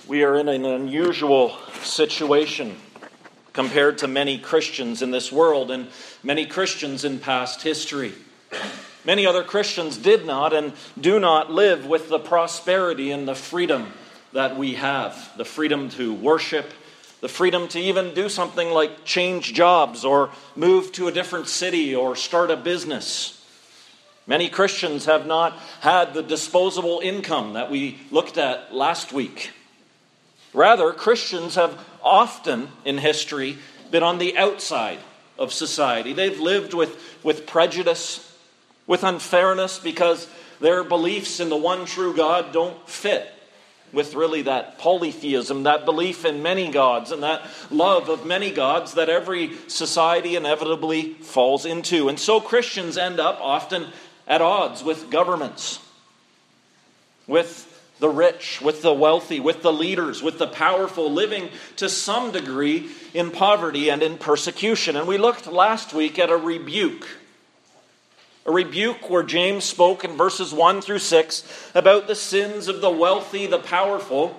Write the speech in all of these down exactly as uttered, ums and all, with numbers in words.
We are in an unusual situation compared to many Christians in this world and many Christians in past history. Many other Christians did not and do not live with the prosperity and the freedom that we have. The freedom to worship, the freedom to even do something like change jobs or move to a different city or start a business. Many Christians have not had the disposable income that we looked at last week. Rather, Christians have often in history been on the outside of society. They've lived with, with prejudice, with unfairness, because their beliefs in the one true God don't fit with really that polytheism, that belief in many gods, and that love of many gods that every society inevitably falls into. And so Christians end up often at odds with governments, with the rich, with the wealthy, with the leaders, with the powerful, living to some degree in poverty and in persecution. And we looked last week at a rebuke. A rebuke where James spoke in verses one through six about the sins of the wealthy, the powerful,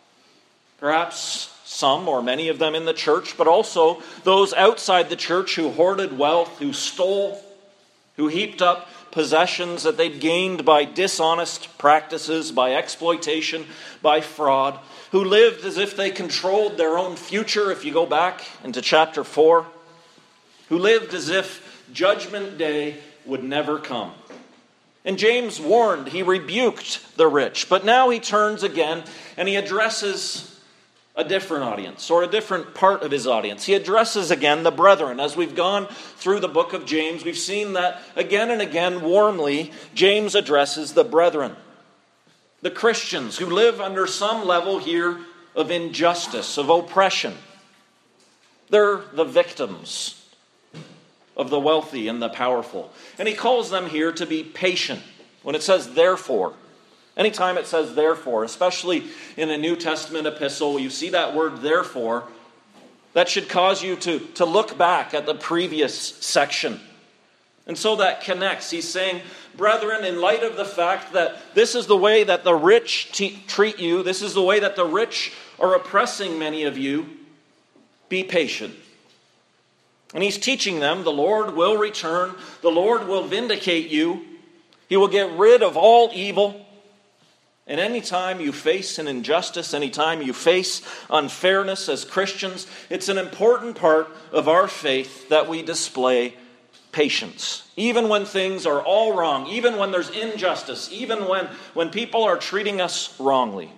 perhaps some or many of them in the church, but also those outside the church who hoarded wealth, who stole, who heaped up possessions that they'd gained by dishonest practices, by exploitation, by fraud, who lived as if they controlled their own future, if you go back into chapter four, who lived as if judgment day would never come. And James warned, he rebuked the rich, but now he turns again and he addresses a different audience, or a different part of his audience. He addresses again the brethren. As we've gone through the book of James, we've seen that again and again warmly, James addresses the brethren, the Christians who live under some level here of injustice, of oppression. They're the victims of the wealthy and the powerful. And he calls them here to be patient. When it says therefore, anytime it says therefore, especially in a New Testament epistle, you see that word therefore, that should cause you to, to look back at the previous section. And so that connects. He's saying, brethren, in light of the fact that this is the way that the rich te- treat you, this is the way that the rich are oppressing many of you, be patient. And he's teaching them, the Lord will return, the Lord will vindicate you, he will get rid of all evil. And anytime you face an injustice, anytime you face unfairness as Christians, it's an important part of our faith that we display patience. Even when things are all wrong, even when there's injustice, even when, when people are treating us wrongly.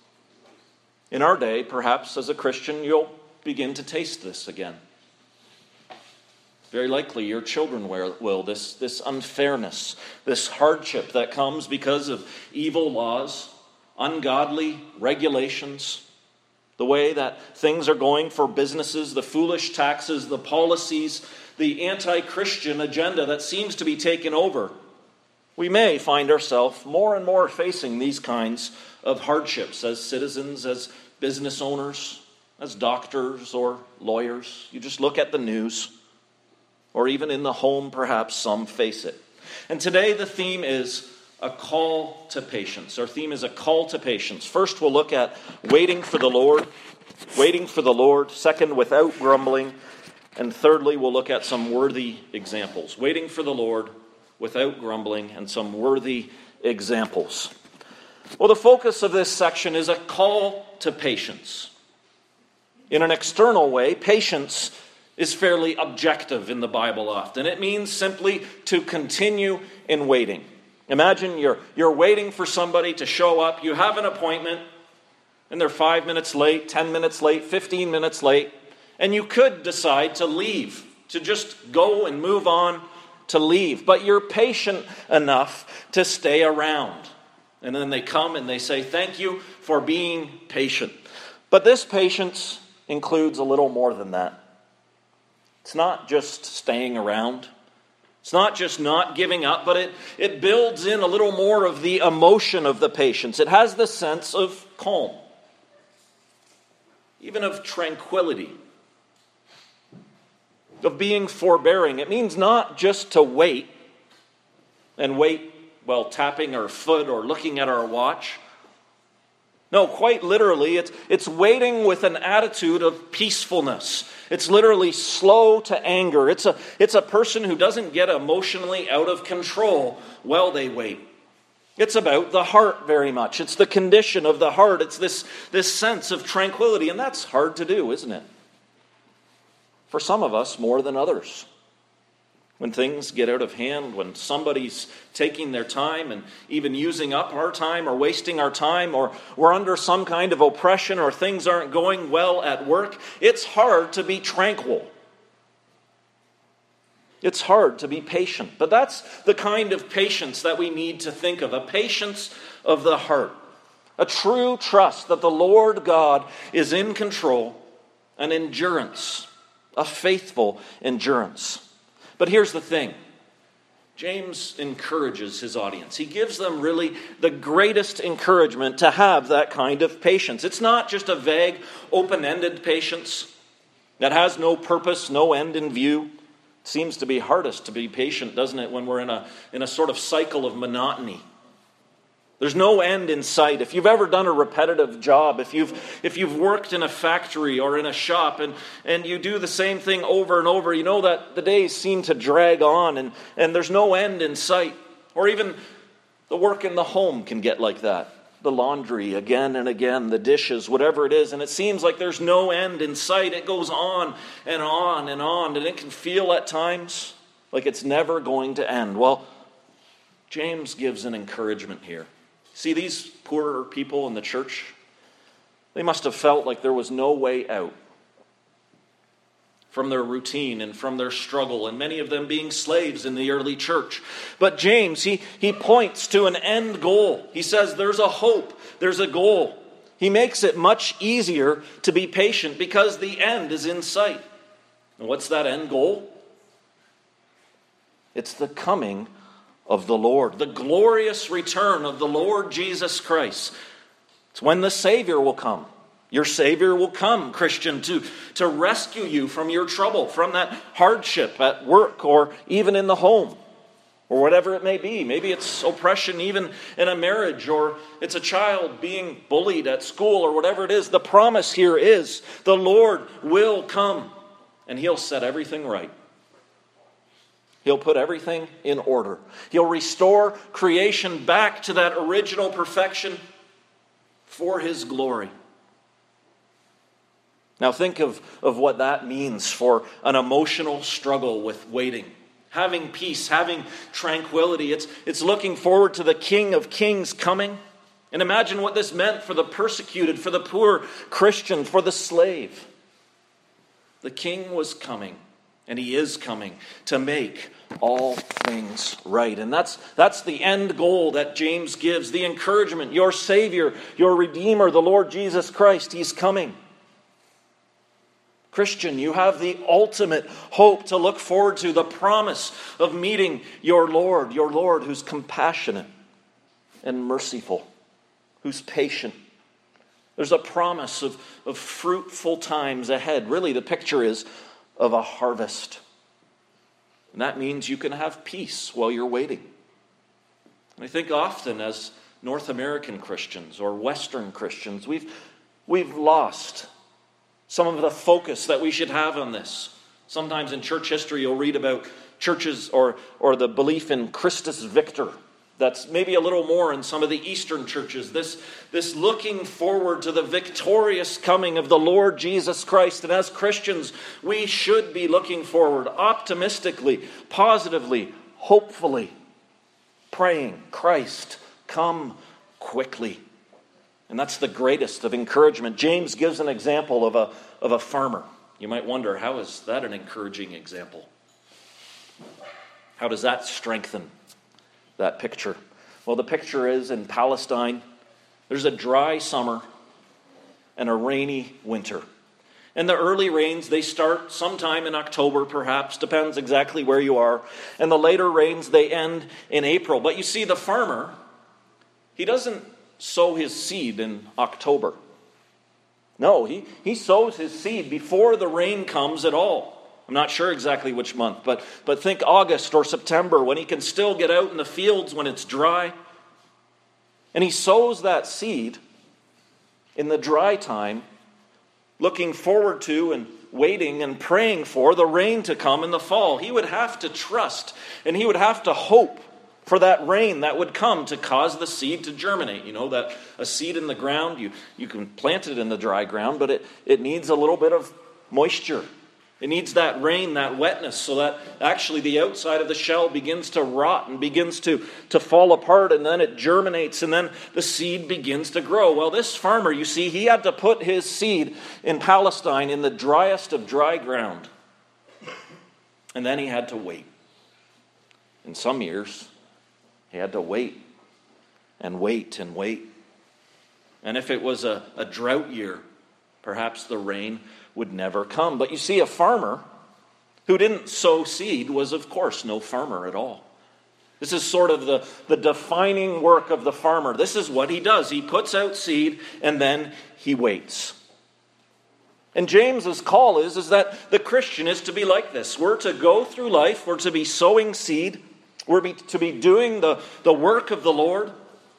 In our day, perhaps as a Christian, you'll begin to taste this again. Very likely your children will. This, this unfairness, this hardship that comes because of evil laws, ungodly regulations, the way that things are going for businesses, the foolish taxes, the policies, the anti-Christian agenda that seems to be taken over. We may find ourselves more and more facing these kinds of hardships as citizens, as business owners, as doctors or lawyers. You just look at the news. Or even in the home, perhaps some face it. And today the theme is a call to patience. Our theme is a call to patience. First, we'll look at waiting for the Lord. Waiting for the Lord. Second, without grumbling. And thirdly, we'll look at some worthy examples. Waiting for the Lord, without grumbling, and some worthy examples. Well, the focus of this section is a call to patience. In an external way, patience is fairly objective in the Bible often. It means simply to continue in waiting. Imagine you're, you're waiting for somebody to show up. You have an appointment, and they're five minutes late, ten minutes late, fifteen minutes late, and you could decide to leave, to just go and move on, to leave. But you're patient enough to stay around. And then they come and they say, thank you for being patient. But this patience includes a little more than that. It's not just staying around. It's not just not giving up, but it, it builds in a little more of the emotion of the patience. It has the sense of calm, even of tranquility, of being forbearing. It means not just to wait and wait while tapping our foot or looking at our watch, No, quite literally, it's, it's waiting with an attitude of peacefulness. It's literally slow to anger. It's a, it's a person who doesn't get emotionally out of control while they wait. It's about the heart very much. It's the condition of the heart. It's this, this sense of tranquility, and that's hard to do, isn't it? For some of us more than others. When things get out of hand, when somebody's taking their time and even using up our time or wasting our time, or we're under some kind of oppression or things aren't going well at work, it's hard to be tranquil. It's hard to be patient. But that's the kind of patience that we need to think of, a patience of the heart, a true trust that the Lord God is in control, an endurance, a faithful endurance. But here's the thing. James encourages his audience. He gives them really the greatest encouragement to have that kind of patience. It's not just a vague, open-ended patience that has no purpose, no end in view. It seems to be hardest to be patient, doesn't it, when we're in a, in a sort of cycle of monotony. There's no end in sight. If you've ever done a repetitive job, if you've if you've worked in a factory or in a shop and, and you do the same thing over and over, you know that the days seem to drag on and, and there's no end in sight. Or even the work in the home can get like that. The laundry again and again, the dishes, whatever it is, and it seems like there's no end in sight. It goes on and on and on, and it can feel at times like it's never going to end. Well, James gives an encouragement here. See, these poorer people in the church, they must have felt like there was no way out from their routine and from their struggle, and many of them being slaves in the early church. But James, he, he points to an end goal. He says there's a hope, there's a goal. He makes it much easier to be patient because the end is in sight. And what's that end goal? It's the coming of the Lord, the glorious return of the Lord Jesus Christ. It's when the Savior will come. Your Savior will come, Christian, to, to rescue you from your trouble, from that hardship at work or even in the home, or whatever it may be. Maybe it's oppression even in a marriage, or it's a child being bullied at school, or whatever it is. The promise here is the Lord will come, and He'll set everything right. He'll put everything in order. He'll restore creation back to that original perfection for His glory. Now think of, of what that means for an emotional struggle with waiting. Having peace, having tranquility. It's, it's looking forward to the King of Kings coming. And imagine what this meant for the persecuted, for the poor Christian, for the slave. The King was coming. And He is coming to make all things right. And that's, that's the end goal that James gives. The encouragement. Your Savior, your Redeemer, the Lord Jesus Christ, He's coming. Christian, you have the ultimate hope to look forward to. The promise of meeting your Lord. Your Lord who's compassionate and merciful. Who's patient. There's a promise of, of fruitful times ahead. Really, the picture is of a harvest. And that means you can have peace while you're waiting. And I think often as North American Christians or Western Christians, we've, we've lost some of the focus that we should have on this. Sometimes in church history you'll read about churches or, or the belief in Christus Victor. That's maybe a little more in some of the Eastern churches. This, this looking forward to the victorious coming of the Lord Jesus Christ. And as Christians, we should be looking forward optimistically, positively, hopefully, praying, Christ, come quickly. And that's the greatest of encouragement. James gives an example of a, of a farmer. You might wonder, how is that an encouraging example? How does that strengthen that picture? Well, the picture is in Palestine. There's a dry summer and a rainy winter. And the early rains, they start sometime in October, perhaps, depends exactly where you are. And the later rains, they end in April. But you see, the farmer, he doesn't sow his seed in October. No, he, he sows his seed before the rain comes at all. I'm not sure exactly which month, but, but think August or September when he can still get out in the fields when it's dry. And he sows that seed in the dry time, looking forward to and waiting and praying for the rain to come in the fall. He would have to trust and he would have to hope for that rain that would come to cause the seed to germinate. You know that a seed in the ground, you, you can plant it in the dry ground, but it, it needs a little bit of moisture. It needs that rain, that wetness, so that actually the outside of the shell begins to rot and begins to, to fall apart, and then it germinates, and then the seed begins to grow. Well, this farmer, you see, he had to put his seed in Palestine in the driest of dry ground. And then he had to wait. In some years, he had to wait and wait and wait. And if it was a, a drought year, perhaps the rain would never come. But you see, a farmer who didn't sow seed was, of course, no farmer at all. This is sort of the, the defining work of the farmer. This is what he does. He puts out seed and then he waits. And James's call is, is that the Christian is to be like this. We're to go through life. We're to be sowing seed. We're be, to be doing the, the work of the Lord,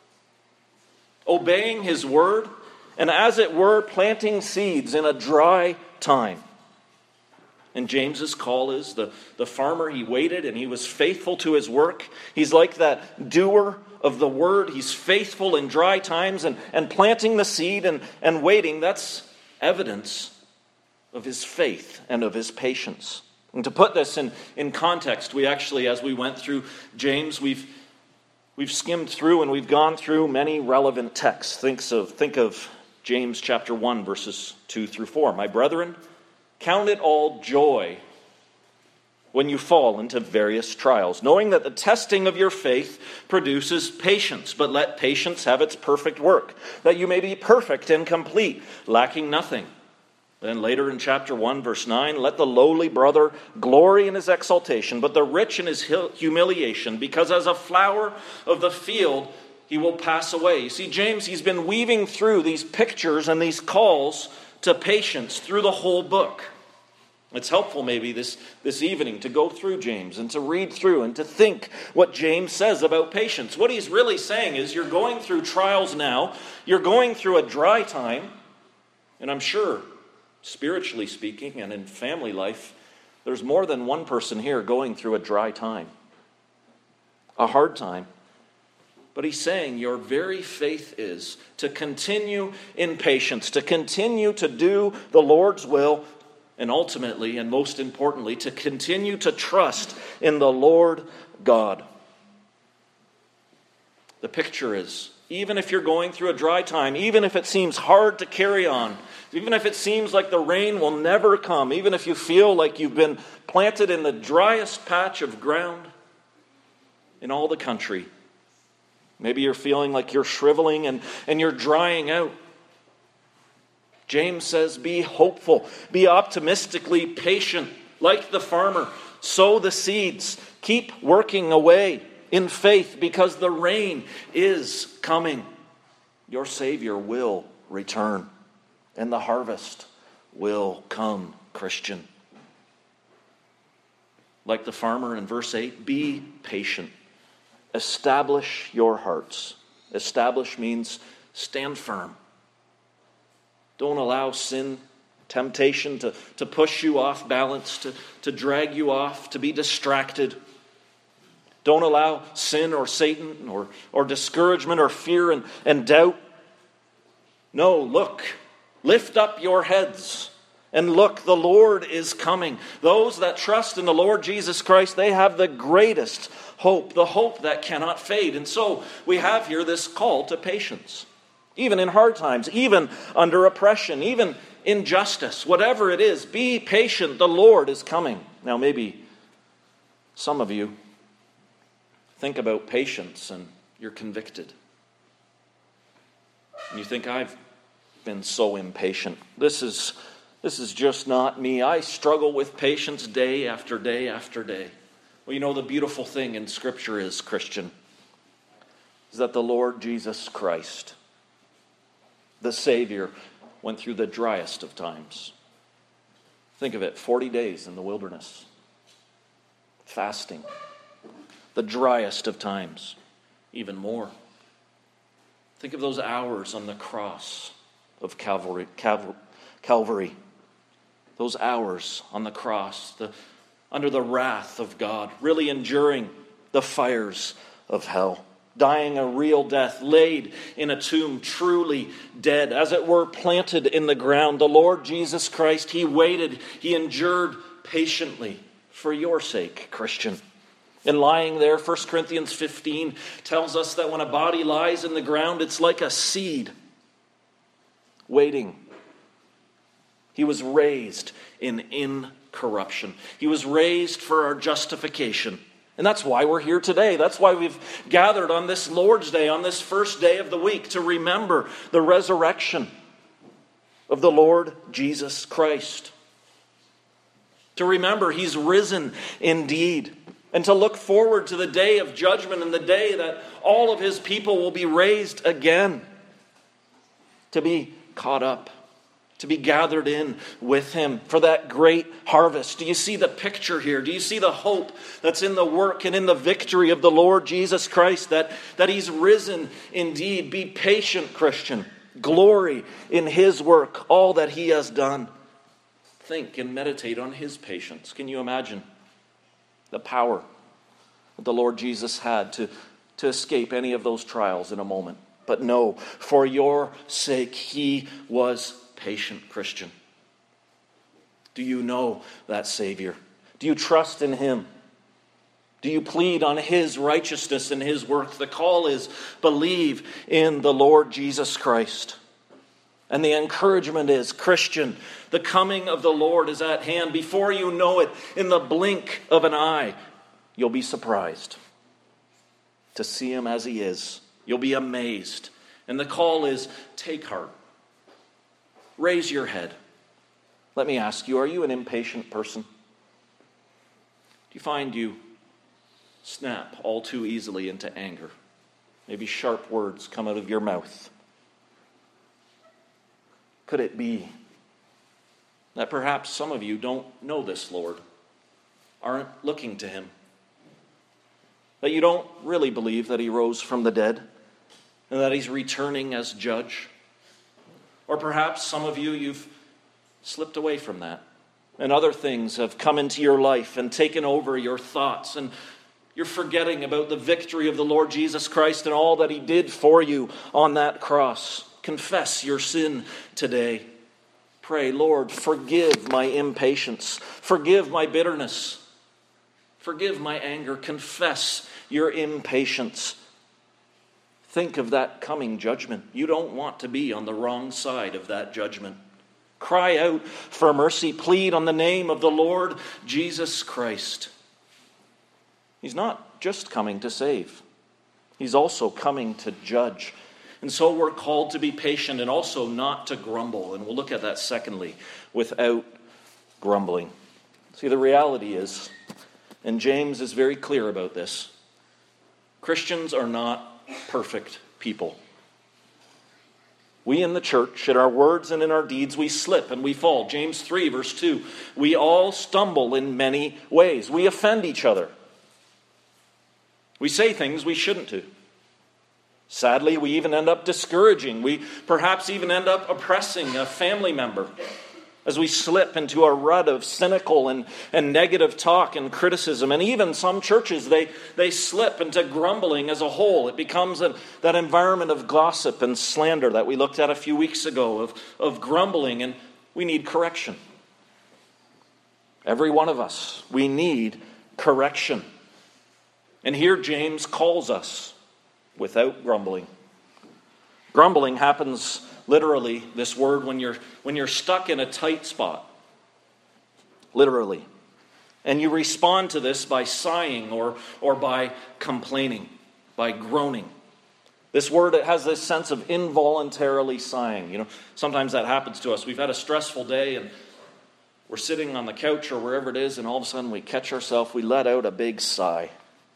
obeying His word, and as it were, planting seeds in a dry time. And James's call is the, the farmer, he waited and he was faithful to his work. He's like that doer of the word. He's faithful in dry times and, and planting the seed and, and waiting. That's evidence of his faith and of his patience. And to put this in, in context, we actually, as we went through James, we've we've skimmed through and we've gone through many relevant texts. Think of, think of James chapter one, verses two through four. My brethren, count it all joy when you fall into various trials, knowing that the testing of your faith produces patience. But let patience have its perfect work, that you may be perfect and complete, lacking nothing. Then later in chapter one, verse nine, let the lowly brother glory in his exaltation, but the rich in his humiliation, because as a flower of the field he will pass away. You see, James, he's been weaving through these pictures and these calls to patience through the whole book. It's helpful maybe this, this evening to go through James and to read through and to think what James says about patience. What he's really saying is you're going through trials now, you're going through a dry time, and I'm sure, spiritually speaking and in family life, there's more than one person here going through a dry time, a hard time. But he's saying your very faith is to continue in patience, to continue to do the Lord's will, and ultimately, and most importantly, to continue to trust in the Lord God. The picture is, even if you're going through a dry time, even if it seems hard to carry on, even if it seems like the rain will never come, even if you feel like you've been planted in the driest patch of ground in all the country, maybe you're feeling like you're shriveling and, and you're drying out. James says, be hopeful, be optimistically patient, like the farmer. Sow the seeds, keep working away in faith, because the rain is coming. Your Savior will return, and the harvest will come, Christian. Like the farmer in verse eight, be patient. Establish your hearts. Establish means stand firm. Don't allow sin, temptation to, to push you off balance, to, to drag you off, to be distracted. Don't allow sin or Satan or, or discouragement or fear and, and doubt. No, look, lift up your heads and look, the Lord is coming. Those that trust in the Lord Jesus Christ, they have the greatest hope, the hope that cannot fade. And so we have here this call to patience. Even in hard times, even under oppression, even injustice, whatever it is, be patient. The Lord is coming. Now maybe some of you think about patience and you're convicted. And you think, I've been so impatient. This is, this is just not me. I struggle with patience day after day after day. Well, you know, the beautiful thing in Scripture is, Christian, is that the Lord Jesus Christ, the Savior, went through the driest of times. Think of it, forty days in the wilderness, fasting. The driest of times, even more. Think of those hours on the cross, of Calvary, Calvary, Calvary. Those hours on the cross, the, under the wrath of God, really enduring the fires of hell, dying a real death, laid in a tomb, truly dead, as it were planted in the ground. The Lord Jesus Christ, he waited, he endured patiently for your sake, Christian. And lying there, First Corinthians fifteen tells us that when a body lies in the ground, it's like a seed waiting. He was raised in incorruption. He was raised for our justification. And that's why we're here today. That's why we've gathered on this Lord's Day, on this first day of the week, to remember the resurrection of the Lord Jesus Christ. To remember he's risen indeed. And to look forward to the day of judgment and the day that all of his people will be raised again. To be caught up. To be gathered in with him for that great harvest. Do you see the picture here? Do you see the hope that's in the work and in the victory of the Lord Jesus Christ? That, that he's risen indeed. Be patient, Christian. Glory in his work, all that he has done. Think and meditate on his patience. Can you imagine the power that the Lord Jesus had to, to escape any of those trials in a moment? But no, for your sake he was patient, Christian. Do you know that Savior? Do you trust in him? Do you plead on his righteousness and his work? The call is believe in the Lord Jesus Christ. And the encouragement is, Christian, the coming of the Lord is at hand. Before you know it, in the blink of an eye, you'll be surprised to see him as he is. You'll be amazed. And the call is, take heart. Raise your head. Let me ask you, are you an impatient person? Do you find you snap all too easily into anger? Maybe sharp words come out of your mouth. Could it be that perhaps some of you don't know this Lord, aren't looking to him? That you don't really believe that he rose from the dead and that he's returning as judge? Or perhaps some of you, you've slipped away from that. And other things have come into your life and taken over your thoughts. And you're forgetting about the victory of the Lord Jesus Christ and all that he did for you on that cross. Confess your sin today. Pray, Lord, forgive my impatience. Forgive my bitterness. Forgive my anger. Confess your impatience. Think of that coming judgment. You don't want to be on the wrong side of that judgment. Cry out for mercy. Plead on the name of the Lord Jesus Christ. He's not just coming to save. He's also coming to judge. And so we're called to be patient and also not to grumble. And we'll look at that secondly, without grumbling. See, the reality is, and James is very clear about this, Christians are not perfect people. We in the church, in our words and in our deeds, we slip and we fall. James three, verse two, we all stumble in many ways. We offend each other. We say things we shouldn't do. Sadly, we even end up discouraging. We perhaps even end up oppressing a family member as we slip into a rut of cynical and, and negative talk and criticism. And even some churches, they, they slip into grumbling as a whole. It becomes a, that environment of gossip and slander that we looked at a few weeks ago, of, of grumbling, and we need correction. Every one of us, we need correction. And here James calls us without grumbling. Grumbling happens literally, this word, when you're when you're stuck in a tight spot. Literally. And you respond to this by sighing or, or by complaining, by groaning. This word, it has this sense of involuntarily sighing. You know, sometimes that happens to us. We've had a stressful day and we're sitting on the couch or wherever it is, and all of a sudden we catch ourselves, we let out a big sigh.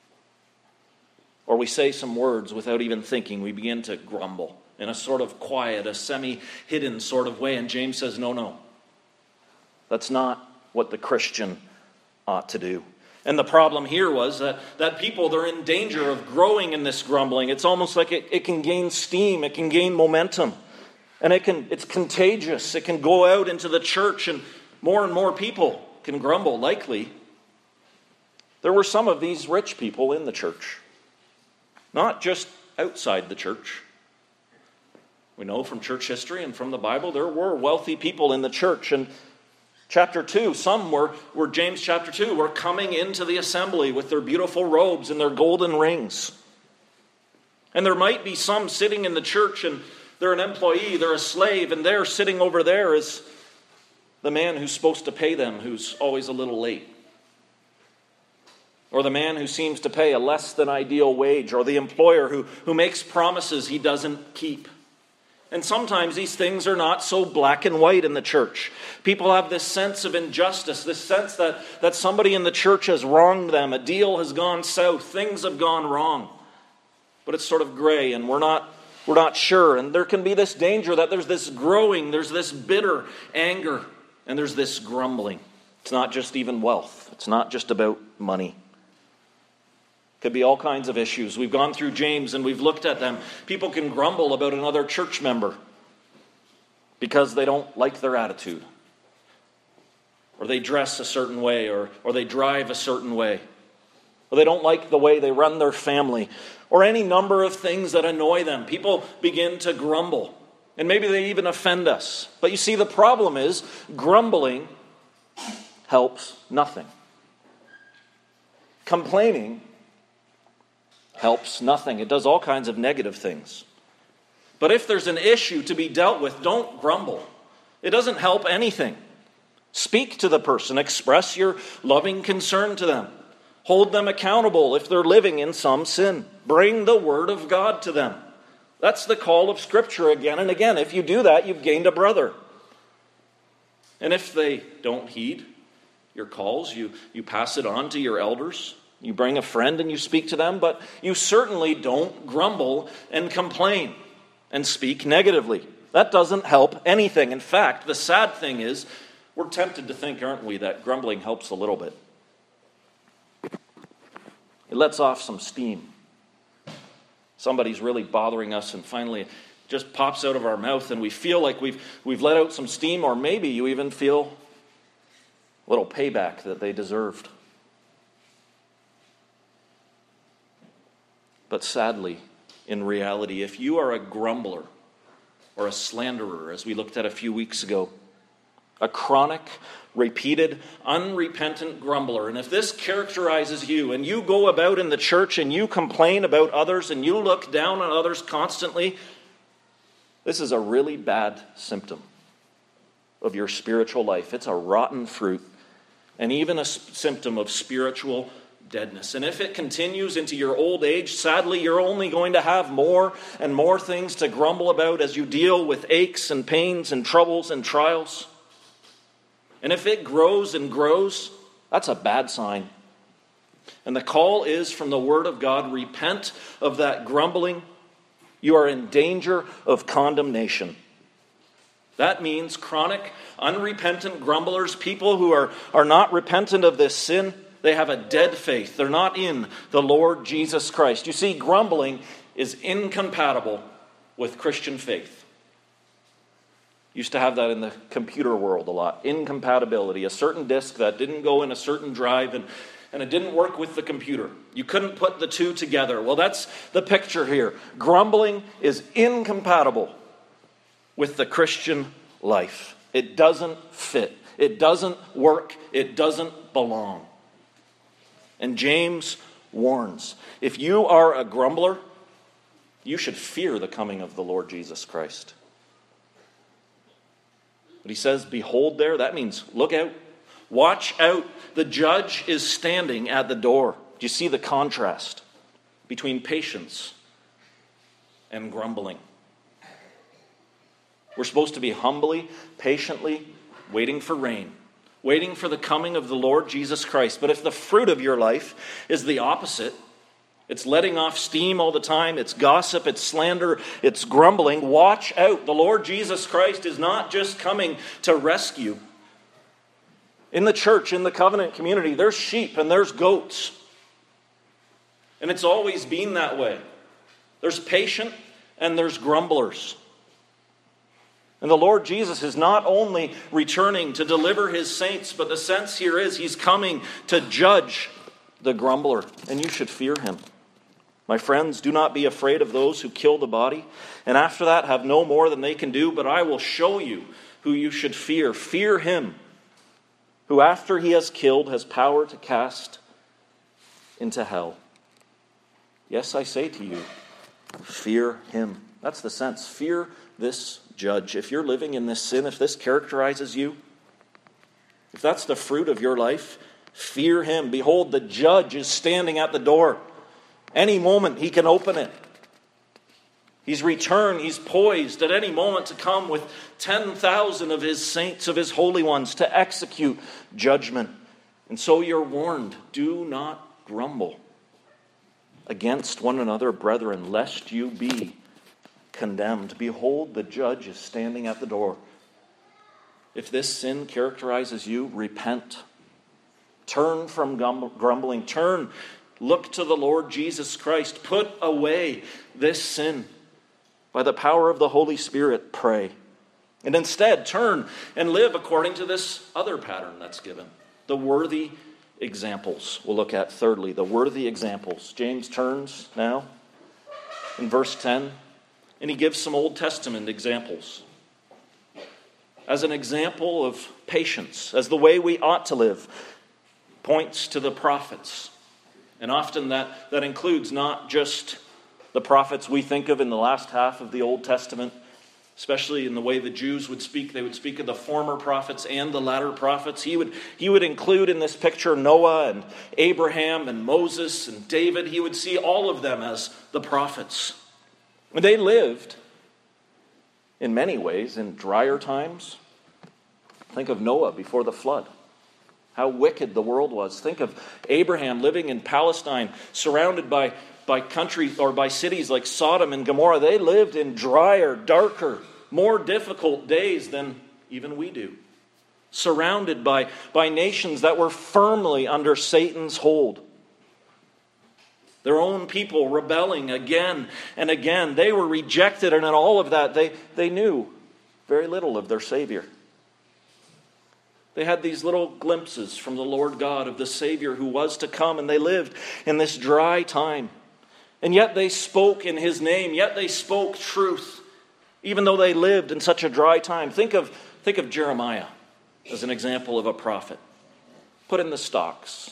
Or we say some words without even thinking. We begin to grumble in a sort of quiet, a semi-hidden sort of way. And James says, no, no. That's not what the Christian ought to do. And the problem here was that, that people, they're in danger of growing in this grumbling. It's almost like it, it can gain steam. It can gain momentum. And it can it's contagious. It can go out into the church, and more and more people can grumble, likely. There were some of these rich people in the church, not just outside the church. We know from church history and from the Bible, there were wealthy people in the church. And chapter two, some were, were James chapter two, were coming into the assembly with their beautiful robes and their golden rings. And there might be some sitting in the church, and they're an employee, they're a slave, and they're sitting over there as the man who's supposed to pay them, who's always a little late. Or the man who seems to pay a less than ideal wage, or the employer who, who makes promises he doesn't keep. And sometimes these things are not so black and white in the church. People have this sense of injustice, this sense that, that somebody in the church has wronged them, a deal has gone south, things have gone wrong. But it's sort of gray, and we're not, we're not sure. And there can be this danger that there's this growing, there's this bitter anger, and there's this grumbling. It's not just even wealth. It's not just about money. Could be all kinds of issues. We've gone through James and we've looked at them. People can grumble about another church member because they don't like their attitude, or they dress a certain way, or, or they drive a certain way, or they don't like the way they run their family, or any number of things that annoy them. People begin to grumble, and maybe they even offend us. But you see, the problem is grumbling helps nothing. Complaining helps nothing. It does all kinds of negative things. But if there's an issue to be dealt with, don't grumble. It doesn't help anything. Speak to the person. Express your loving concern to them. Hold them accountable if they're living in some sin. Bring the Word of God to them. That's the call of Scripture again and again. If you do that, you've gained a brother. And if they don't heed your calls, you, you pass it on to your elders. You bring a friend and you speak to them, but you certainly don't grumble and complain and speak negatively. That doesn't help anything. In fact, the sad thing is, we're tempted to think, aren't we, that grumbling helps a little bit. It lets off some steam. Somebody's really bothering us, and finally it just pops out of our mouth, and we feel like we've, we've let out some steam, or maybe you even feel a little payback that they deserved. But sadly, in reality, if you are a grumbler or a slanderer, as we looked at a few weeks ago, a chronic, repeated, unrepentant grumbler, and if this characterizes you, and you go about in the church and you complain about others and you look down on others constantly, this is a really bad symptom of your spiritual life. It's a rotten fruit, and even a symptom of spiritual deadness. And if it continues into your old age, sadly, you're only going to have more and more things to grumble about as you deal with aches and pains and troubles and trials. And if it grows and grows, that's a bad sign. And the call is from the Word of God, repent of that grumbling. You are in danger of condemnation. That means chronic, unrepentant grumblers, people who are, are not repentant of this sin, they have a dead faith. They're not in the Lord Jesus Christ. You see, grumbling is incompatible with Christian faith. Used to have that in the computer world a lot. Incompatibility. A certain disk that didn't go in a certain drive, and, and it didn't work with the computer. You couldn't put the two together. Well, that's the picture here. Grumbling is incompatible with the Christian life. It doesn't fit. It doesn't work. It doesn't belong. And James warns, if you are a grumbler, you should fear the coming of the Lord Jesus Christ. But he says, behold there, that means look out. Watch out. The judge is standing at the door. Do you see the contrast between patience and grumbling? We're supposed to be humbly, patiently waiting for rain, waiting for the coming of the Lord Jesus Christ. But if the fruit of your life is the opposite, it's letting off steam all the time, it's gossip, it's slander, it's grumbling, watch out. The Lord Jesus Christ is not just coming to rescue. In the church, in the covenant community, there's sheep and there's goats. And it's always been that way. There's patient and there's grumblers. And the Lord Jesus is not only returning to deliver his saints, but the sense here is he's coming to judge the grumbler, and you should fear him. My friends, do not be afraid of those who kill the body, and after that have no more than they can do, but I will show you who you should fear. Fear him who after he has killed has power to cast into hell. Yes, I say to you, fear him. That's the sense. Fear this judge. If you're living in this sin, if this characterizes you, if that's the fruit of your life, fear him. Behold, the judge is standing at the door. Any moment he can open it. He's returned, he's poised at any moment to come with ten thousand of his saints, of his holy ones, to execute judgment. And so you're warned, do not grumble against one another, brethren, lest you be condemned. Behold, the judge is standing at the door. If this sin characterizes you, repent. Turn from grumbling. Turn, look to the Lord Jesus Christ. Put away this sin. By the power of the Holy Spirit, pray. And instead, turn and live according to this other pattern that's given. The worthy examples. We'll look at thirdly, the worthy examples. James turns now in verse ten, and he gives some Old Testament examples. As an example of patience, as the way we ought to live, points to the prophets. And often that, that includes not just the prophets we think of in the last half of the Old Testament, especially in the way the Jews would speak. They would speak of the former prophets and the latter prophets. He would, he would include in this picture Noah and Abraham and Moses and David. He would see all of them as the prophets. And they lived, in many ways, in drier times. Think of Noah before the flood. How wicked the world was. Think of Abraham living in Palestine, surrounded by by countries or by cities like Sodom and Gomorrah. They lived in drier, darker, more difficult days than even we do. Surrounded by, by nations that were firmly under Satan's hold. Their own people rebelling again and again. They were rejected, and in all of that, they, they knew very little of their Savior. They had these little glimpses from the Lord God of the Savior who was to come, and they lived in this dry time. And yet they spoke in his name, yet they spoke truth, even though they lived in such a dry time. Think of, think of Jeremiah as an example of a prophet. Put in the stocks,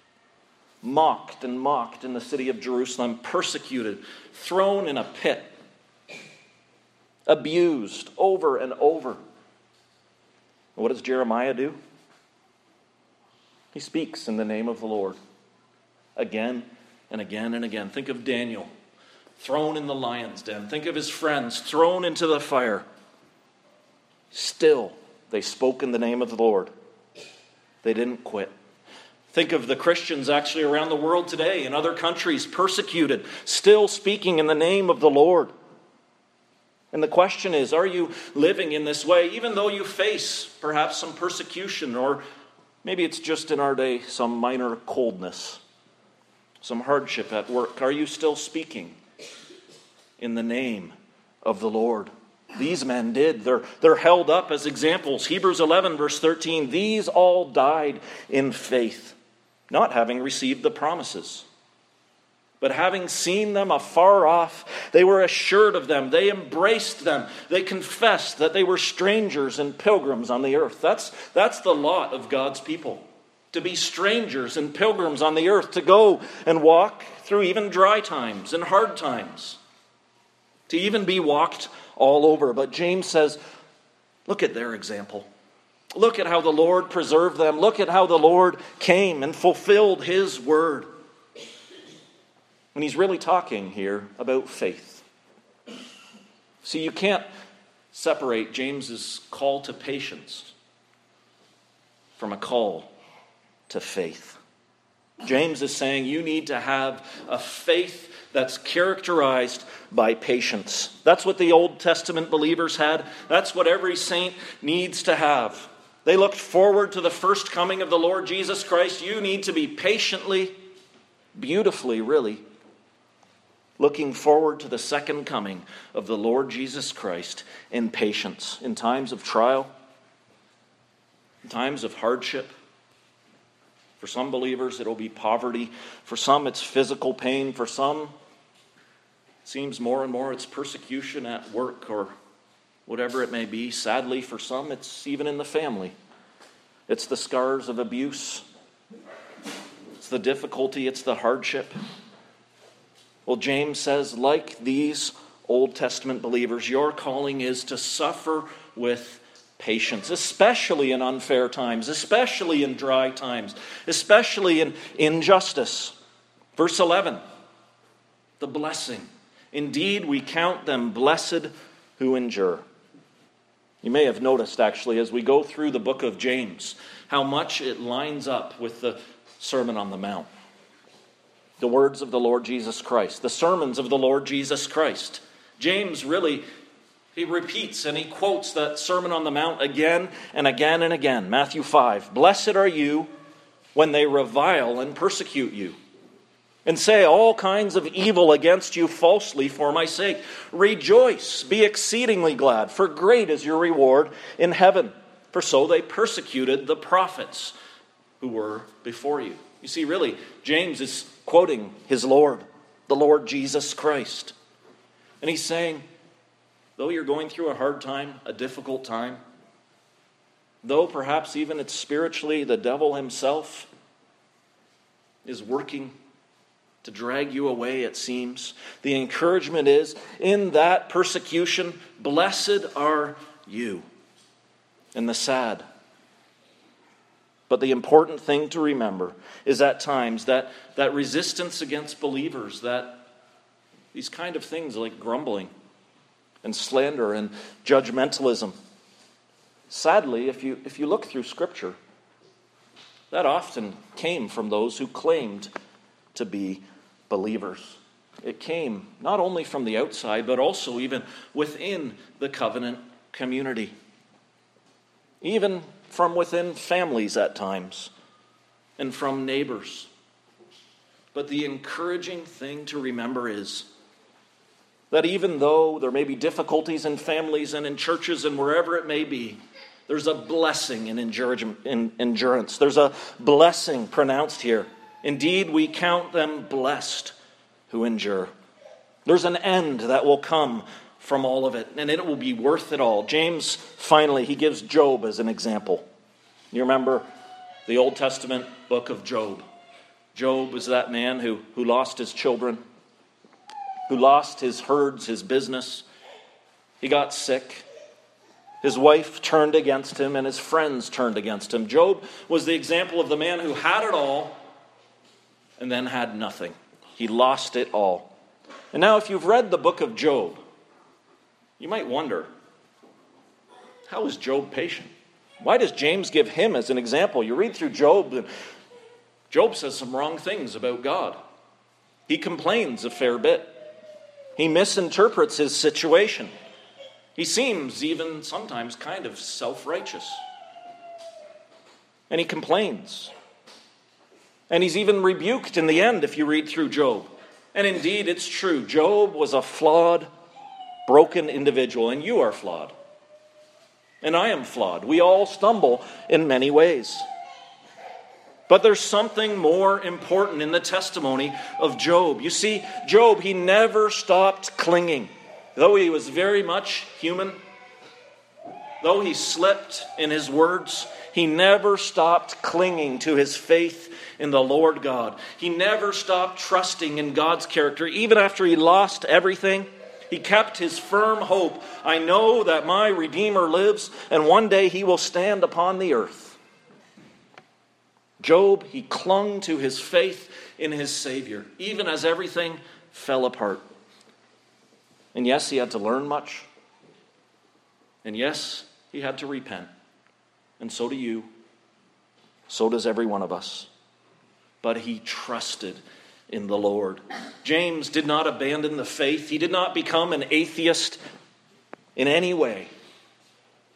mocked and mocked in the city of Jerusalem, persecuted, thrown in a pit, abused over and over. And what does Jeremiah do? He speaks in the name of the Lord again and again and again. Think of Daniel, thrown in the lion's den. Think of his friends, thrown into the fire. Still, they spoke in the name of the Lord. They didn't quit. Think of the Christians actually around the world today, in other countries, persecuted, still speaking in the name of the Lord. And the question is, are you living in this way, even though you face perhaps some persecution, or maybe it's just in our day some minor coldness, some hardship at work? Are you still speaking in the name of the Lord? These men did. They're, they're held up as examples. Hebrews eleven, verse thirteen, these all died in faith, not having received the promises, but having seen them afar off, they were assured of them. They embraced them. They confessed that they were strangers and pilgrims on the earth. That's, that's the lot of God's people. To be strangers and pilgrims on the earth. To go and walk through even dry times and hard times. To even be walked all over. But James says, look at their example. Look at how the Lord preserved them. Look at how the Lord came and fulfilled his word. And he's really talking here about faith. See, you can't separate James's call to patience from a call to faith. James is saying you need to have a faith that's characterized by patience. That's what the Old Testament believers had. That's what every saint needs to have. They looked forward to the first coming of the Lord Jesus Christ. You need to be patiently, beautifully, really, looking forward to the second coming of the Lord Jesus Christ in patience, in times of trial, in times of hardship. For some believers, it'll be poverty. For some, it's physical pain. For some, it seems more and more it's persecution at work or whatever it may be. Sadly, for some, it's even in the family. It's the scars of abuse. It's the difficulty. It's the hardship. Well, James says, like these Old Testament believers, your calling is to suffer with patience, especially in unfair times, especially in dry times, especially in injustice. Verse eleven, the blessing. Indeed, we count them blessed who endure. You may have noticed, actually, as we go through the book of James, how much it lines up with the Sermon on the Mount. The words of the Lord Jesus Christ, the sermons of the Lord Jesus Christ. James really, he repeats and he quotes that Sermon on the Mount again and again and again. Matthew five, blessed are you when they revile and persecute you, and say all kinds of evil against you falsely for my sake. Rejoice, be exceedingly glad, for great is your reward in heaven. For so they persecuted the prophets who were before you. You see, really, James is quoting his Lord, the Lord Jesus Christ. And he's saying, though you're going through a hard time, a difficult time, though perhaps even it's spiritually the devil himself is working to drag you away, it seems, the encouragement is, in that persecution, blessed are you. And the sad. But the important thing to remember is at times that, that resistance against believers, that these kind of things like grumbling and slander and judgmentalism, sadly, if you, if you look through Scripture, that often came from those who claimed to be believers. It came not only from the outside, but also even within the covenant community. Even from within families at times, and from neighbors. But the encouraging thing to remember is that even though there may be difficulties in families and in churches and wherever it may be, there's a blessing in endurance. There's a blessing pronounced here. Indeed, we count them blessed who endure. There's an end that will come from all of it, and it will be worth it all. James, finally, he gives Job as an example. You remember the Old Testament book of Job. Job was that man who, who lost his children, who lost his herds, his business. He got sick. His wife turned against him, and his friends turned against him. Job was the example of the man who had it all and then had nothing. He lost it all. And now if you've read the book of Job, you might wonder, how is Job patient? Why does James give him as an example? You read through Job, and Job says some wrong things about God. He complains a fair bit. He misinterprets his situation. He seems even sometimes kind of self-righteous. And he complains. And he's even rebuked in the end if you read through Job. And indeed, it's true. Job was a flawed, broken individual, and you are flawed. And I am flawed. We all stumble in many ways. But there's something more important in the testimony of Job. You see, Job, he never stopped clinging. Though he was very much human, though he slipped in his words, he never stopped clinging to his faith in the Lord God. He never stopped trusting in God's character. Even after he lost everything, he kept his firm hope. I know that my Redeemer lives, and one day he will stand upon the earth. Job, he clung to his faith in his Savior, even as everything fell apart. And yes, he had to learn much. And yes, he had to repent. And so do you. So does every one of us. But he trusted in the Lord. James did not abandon the faith. He did not become an atheist in any way.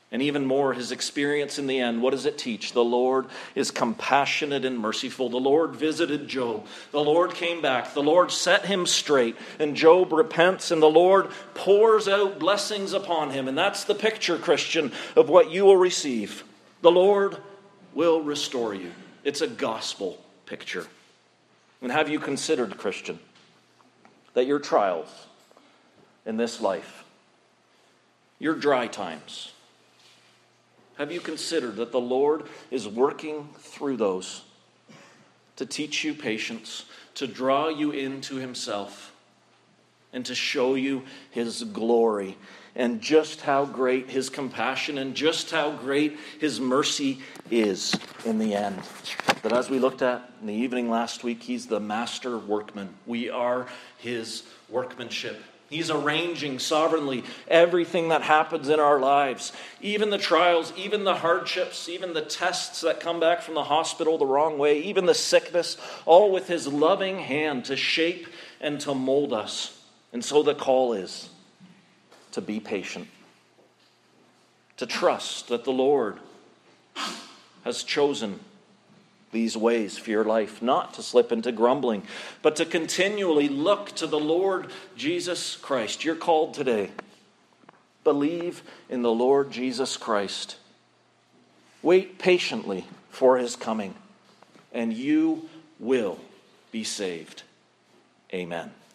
And even more, his experience in the end, what does it teach? The Lord is compassionate and merciful. The Lord visited Job. The Lord came back. The Lord set him straight. And Job repents, and the Lord pours out blessings upon him. And that's the picture, Christian, of what you will receive. The Lord will restore you. It's a gospel picture. And have you considered, Christian, that your trials in this life, your dry times, have you considered that the Lord is working through those to teach you patience, to draw you into himself, and to show you his glory, and just how great his compassion and just how great his mercy is in the end? That as we looked at in the evening last week, he's the master workman. We are his workmanship. He's arranging sovereignly everything that happens in our lives, even the trials, even the hardships, even the tests that come back from the hospital the wrong way, even the sickness, all with his loving hand to shape and to mold us. And so the call is to be patient, to trust that the Lord has chosen these ways for your life, not to slip into grumbling, but to continually look to the Lord Jesus Christ. You're called today. Believe in the Lord Jesus Christ. Wait patiently for his coming, and you will be saved. Amen.